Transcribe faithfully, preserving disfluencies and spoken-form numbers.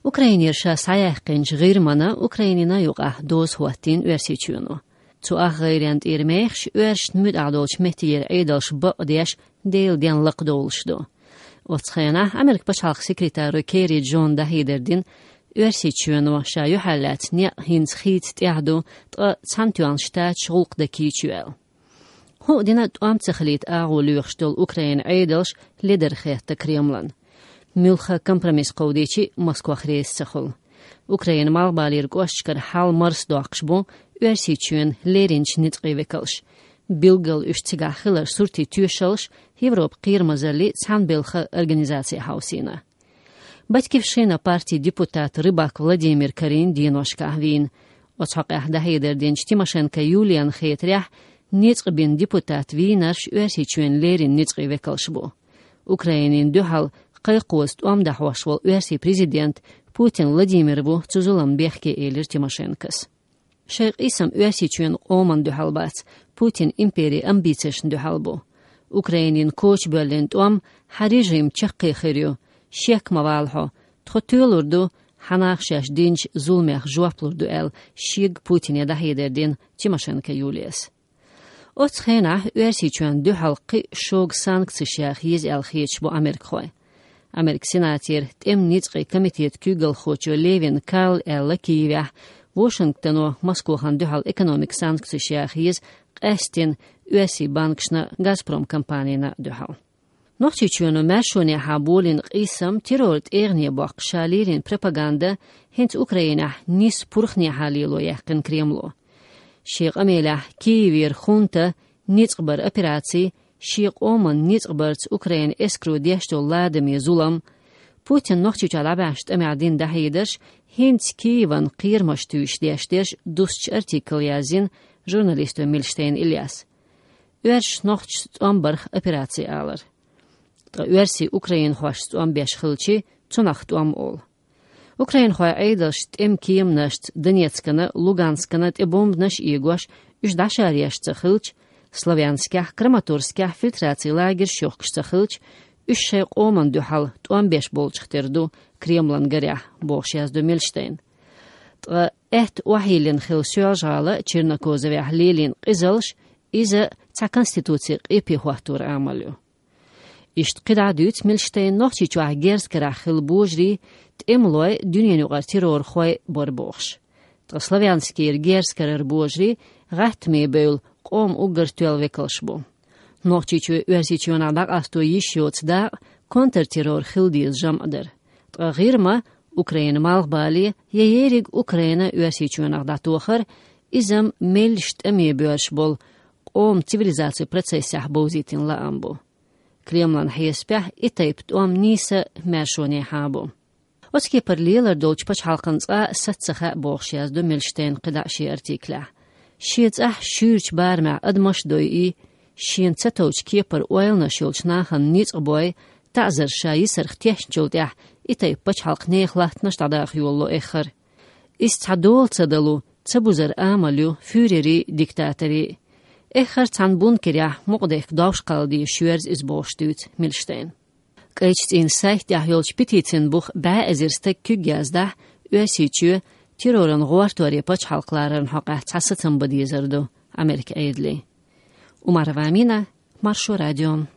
Ukrainirşa sayaqinç g'irmana Ukrainina yuqa doz huatin üersiçüno. Tuaq g'irent irmeğş üerşt müd adolç mehtiyer eydalş baqdiyaş deylden laq dolşdu. Otsxena Amerik Başalq sekretarı Kerry John Dahiderdin üersiçüno şa yuhallat ne hins xit tiahdu ta santuan ştat şulqdaki çüel. Hu dina tuam tsxlit ağuluyxtol Ukrain eydalş lider xeyta Kremlin. Mülxa kompromis qawdici Moskva xreys sıxul. Ukrayna malbalir qoşçkar hal mars doqşbu üersiçün lerinç nitqi vekalş. Bilgal üçtiga xilar surti tüşalş Европ qirmazali Sanbelxa organizasiya hausina. Батьківщина партии депутат Рыбак Владимир Карин Дinoshka vin. Otsaqah Dahiderdin Tимошенко Юлиан Xetrях nitqbin депутат vinarş üersiçün lerin nitqi vekalşbu. Ukrainin dühal Qayqost omdahwashwal üersi prezident Putin Vladimirovu Tsuzulam behke elir Tимошенкос. Şeyh isam üersiçün oman dühalbats Putin imperi ambitsiyashn dühalbu. Ukrainin koç bölent om harijim çaqqi xiryu şek mavalho txotulurdu hanaqshash dinch zulmekh jwaplurdu el shig Putin Dahiderdin Tимошенко Yulias. Otsxena üersiçün dühalqi şog sanksiyah yiz el xich bu Amerikhoy. Amerik senatir tem nitqi komitet kügel xocho Levin Karl L. Kiyevah Washingtonu Moskvahan dühal ekonomik sanksiyah yiz qestin üesi bankşna Gazprom kompaniyana dühal. Noqchichunu mershoni habolin qisam terort ernie baq shalirin propaganda hent Ukraina nis purkhni halilo yaqin Kremlo. Sheikh Amelah Kiyevir khunta nitqbar operatsiy Sheikh Oman nitqbart Ukraina eskru deshto ladami zulam Putin noqchicha labasht amadin dahidersh hent Kiyevan qirmash tuish deshtersh dusch artikel yazin jurnalist Milstein Ilyas. Üersh noqch ambarx operatsiy alır. Üersi Ukrayin xwasht am besh xilchi tsunaxt am ol. Ukrayin xwa aydasht em kiyemnasht Donetskana, Luganskana te bombnash igwash üjdasharyash xilch Slavyanskah, Kramatorskah filtratsiy lager shoqshta xilch üç şeyq oman dühal on beş bolçxterdu Kremlin garah boş yazdı Milstein. Et wahilin xil syojala Черноkozevah lelin qizalsh iza ta konstitutsiy epi huahtur amalyu. İşt qidadüt Milstein noqchichu gerskara xil bujri temloy dünyenuqa terror xoy borbox. Ta Slavyanskir gerskarar bujri ghatmi böl qom ugartuel vekalshbu. Noqchichu üersiçyonadak astu yishyotsda kontrterror xildiz jamadır. Ta girma Ukraina malbali yeyerig Ukraina üersiçyonaqda toxar izam melşt emi bölşbol qom sivilizasiya procesah bozitin la ambu. Kremlin hiyespeh itaypt om nisa mershoni habu. Otski parliler dolçpaç halqınca satsaxa boğş yazdı Milstein qidaşi artikla. Şietsah şürç barma admaş doyi şin tsatoç kepar oylna şolçnahan nitsqboy ta'zir şayi sarxtiyah joltah itaypaç halq nexlatnaş tadaq yollu exir. Istadol tsadalu tsabuzar amalu Führeri diktatori Echar tan bunkerja moqdek davschqaldi schwers is boostut Milstein. Qecht in seit ja jolch pititsin buch ba ezirstek kügyazda üesiçü terrorun gwartori paç halqların haqa tasatın badiyazardu Amerika eydli. Umar Vamina, Marsho Radio.